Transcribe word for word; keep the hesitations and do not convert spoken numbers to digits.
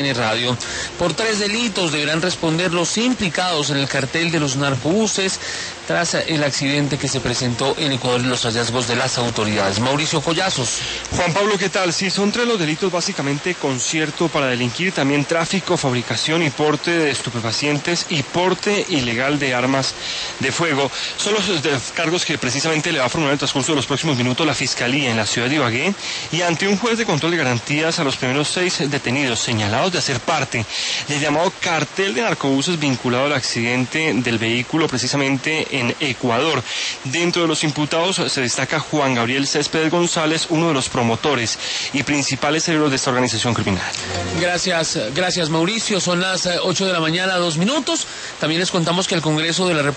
Radio. Por tres delitos deberán responder los implicados en el cartel de los narcobuses tras el accidente que se presentó en Ecuador y los hallazgos de las autoridades. Mauricio Collazos. Juan Pablo, ¿qué tal? Sí, son tres los delitos, básicamente concierto para delinquir, también tráfico, fabricación y porte de estupefacientes y porte ilegal de armas de fuego. Son los cargos que precisamente le va a formular en el transcurso de los próximos minutos la Fiscalía en la ciudad de Ibagué y ante un juez de control de garantías a los primeros seis detenidos señalados de hacer parte del llamado cartel de narcobuses vinculado al accidente del vehículo precisamente en Ecuador. Dentro de los imputados se destaca Juan Gabriel Céspedes González, uno de los promotores y principales cerebros de esta organización criminal. Gracias, gracias Mauricio. Son las ocho de la mañana, dos minutos. También les contamos que el Congreso de la República